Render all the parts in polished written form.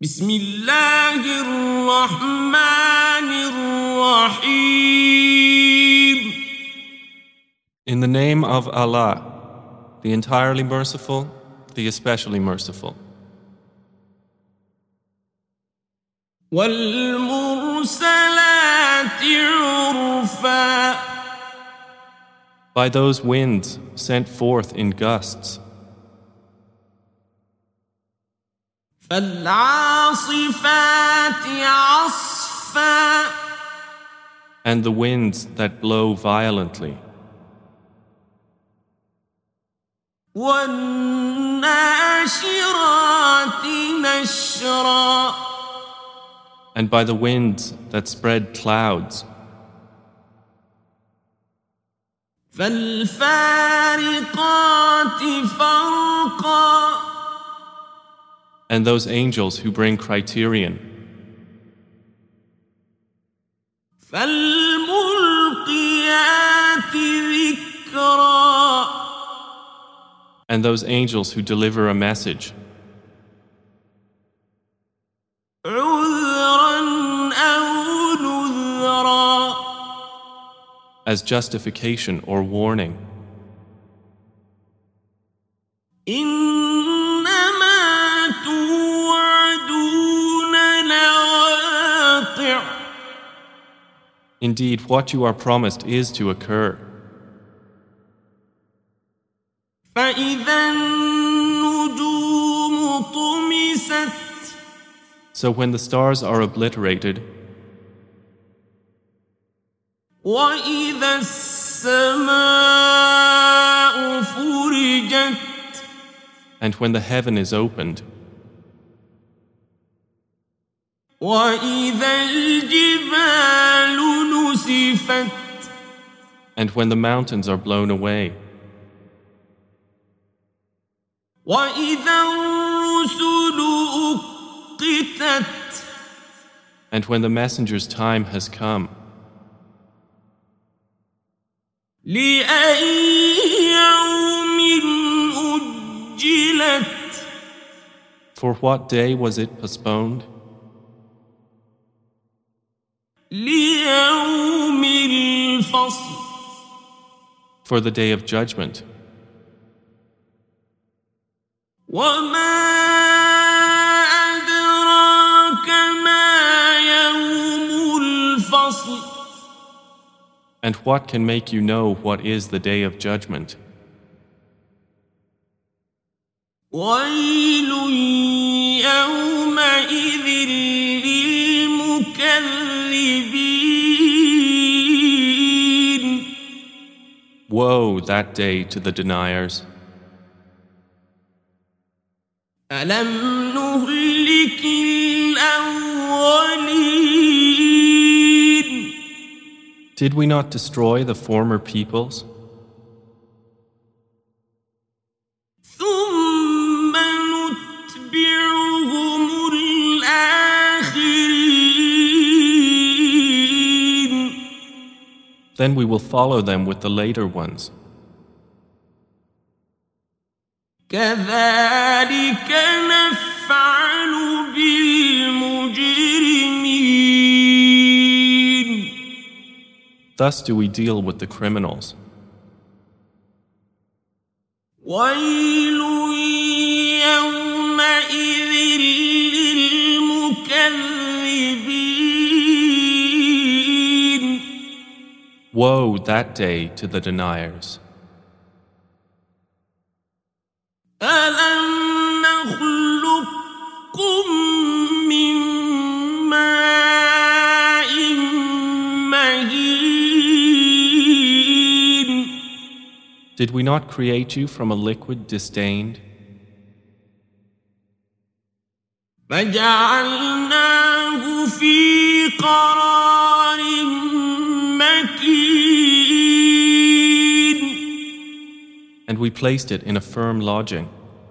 بسم الله الرحمن الرحيم. In the name of Allah, the entirely merciful, the especially merciful. والمرسلات عرفا. By those winds sent forth in gusts, فالعاصفات عصفا. and the winds that blow violently, والناشرات نشرا. and by the winds that spread clouds, فالفارقات فرقا. and those angels who bring criterion, فالملقيات ذكرا. and those angels who deliver a message, عذرا أو نذرا. as justification or warning. إنما توعدون لواقع. Indeed, what you are promised is to occur. فإذا النجوم طمست. So when the stars are obliterated, وإذا السماء فرجت. and when the heaven is opened, وإذا الجبال نسفت. and when the mountains are blown away, وإذا الرسل أقتت. and when the messenger's time has come, لأي يوم أجلت. for what day was it postponed? ليوم الفصل. For the day of judgment. وما أدراك ما يوم الفصل. And what can make you know what is the day of judgment? ويل يومئذ للمكذبين. Woe that day to the deniers. ألم نهلك الأولين. Did we not destroy the former peoples? ثم نتبعهم الآخرين. Then we will follow them with the later ones. كذلك نفعل بالمجرمين. Thus do we deal with the criminals. ويل يومئذ للمكذبين. Woe that day to the deniers. ألم نخلقكم من ماء مهين. Did we not create you from a liquid disdained? فجعلناه في قرار مكين. And we placed it in a firm lodging.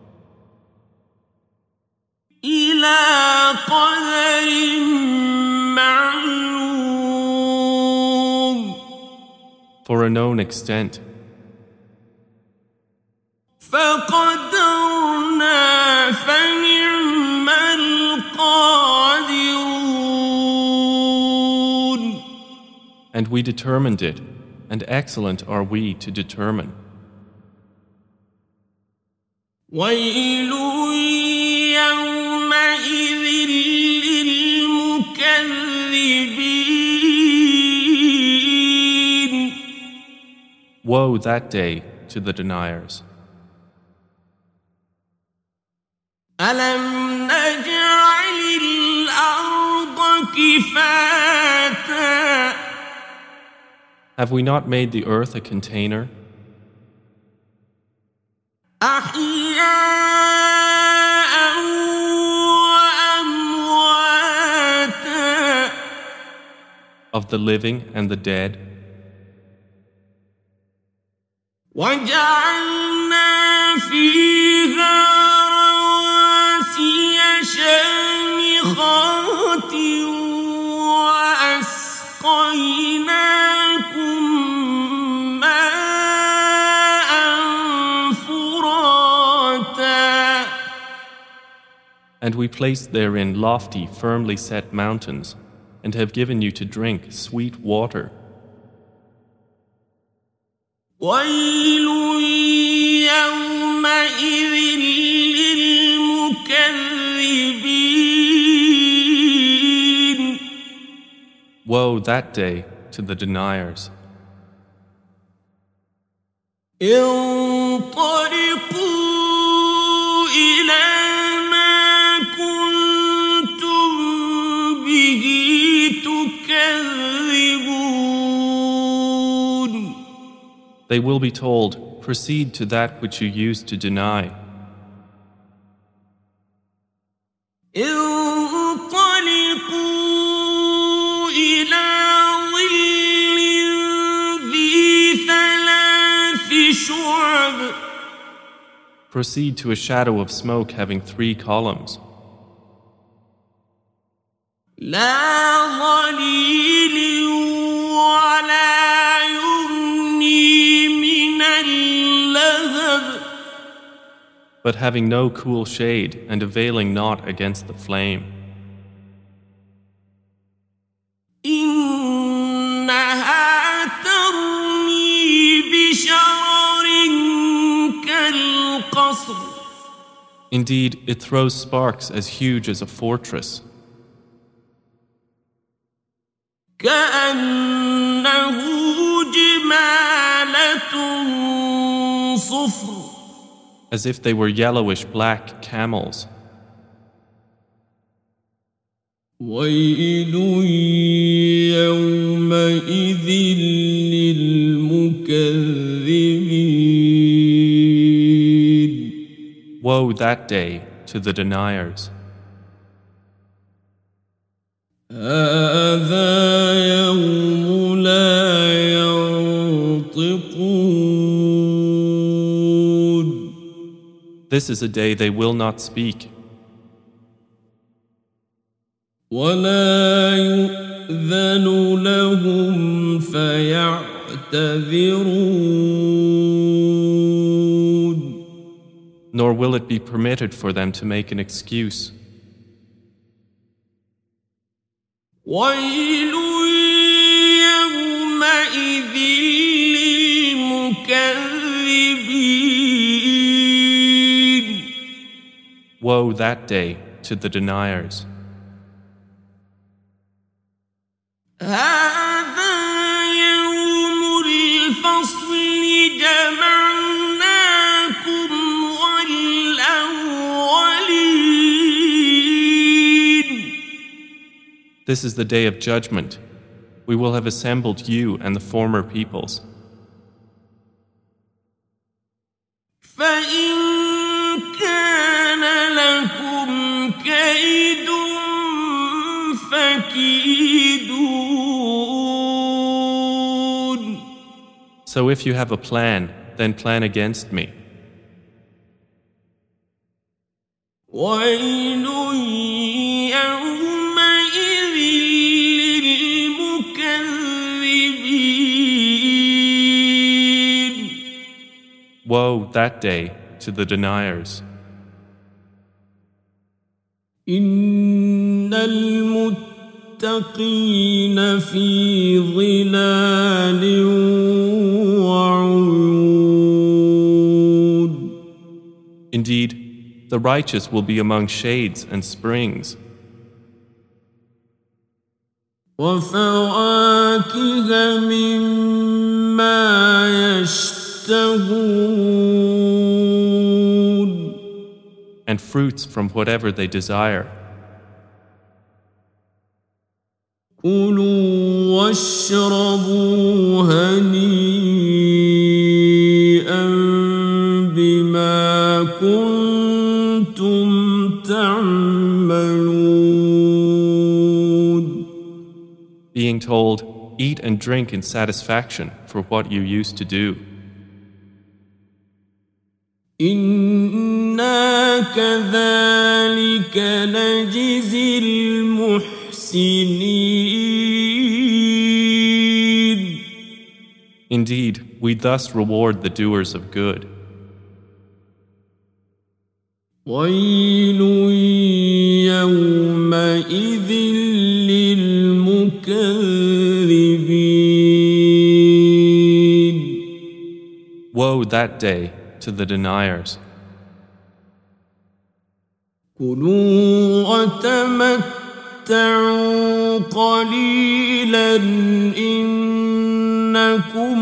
إلى قدر معلوم. For a known extent. فقدرنا فنعم القادرون. And we determined it, and excellent are we to determine. ويل يومئذ للمكذبين. Woe that day to the deniers. ألم نجعل الأرض كفاتا. Have we not made the earth a container? أحياء وأمواتا. Of the living and the dead? وجعلنا فيها رواسي شامخات وأسقيناكم ماء فراتا. And we placed therein lofty, firmly set mountains, and have given you to drink sweet water. ويل يومئذ للمكذبين. Woe that day to the deniers. انطلقوا إلى ما كنتم به تكذبون. They will be told, proceed to that which you used to deny. انطلقوا إلى ظل ذي ثلاث شعب. Proceed to a shadow of smoke having 3 columns, لا ظليل ولا يغني من اللهب. but having no cool shade and availing not against the flame. إنها ترمي بشرر كالقصر. Indeed, it throws sparks as huge as a fortress, كأنه جمالة صفر. as if they were yellowish black camels. ويل يومئذ للمكذبين. Woe that day to the deniers. هذا يوم لا ينطقون. This is a day they will not speak, ولا يؤذن لهم فيعتذرون. nor will it be permitted for them to make an excuse. ويل يومئذ للمكذبين. Woe that day to the deniers. هذا يوم الفصل جمعناكم والأولين. This is the day of judgment. We will have assembled you and the former peoples. فإن كان لكم كيد فكيدون. So if you have a plan, then plan against me. ويل يومئذ للمكذبين. Woe that day to the deniers. إن المتقين للمتقين في ظلال وعيون. Indeed, the righteous will be among shades and springs, وفواكه مما يشتهون. and fruits from whatever they desire. كلوا واشربوا هنيئا بما كنتم تعملون. Being told, eat and drink in satisfaction for what you used to do. إنا كذلك نجزي المحسنين. Indeed, we thus reward the doers of good. ويل يومئذ للمكذبين. Woe that day to the deniers. كلوا وتمتعوا قليلا إنكم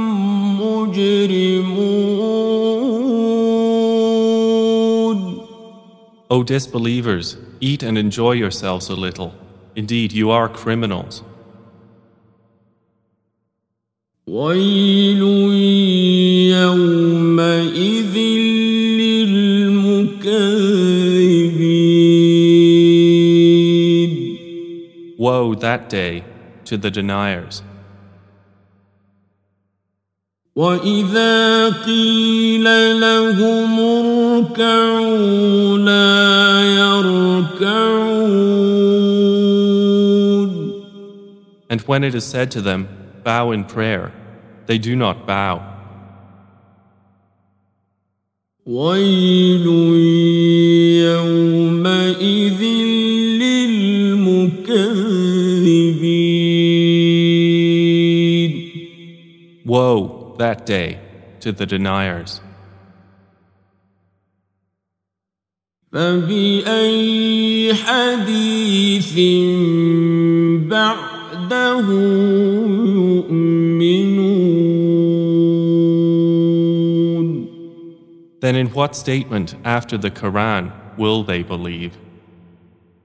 مجرمون. O disbelievers, eat and enjoy yourselves a little. Indeed, you are criminals. ويل يومئذ للمكذبين. Woe that day to the deniers. وإذا قيل لهم اركعوا لا يركعون. And when it is said to them, bow in prayer, they do not bow. ويل يومئذ للمكذبين. Woe that day to the deniers. فبأي حديث بعده يؤمنون. Then in what statement after the Quran will they believe?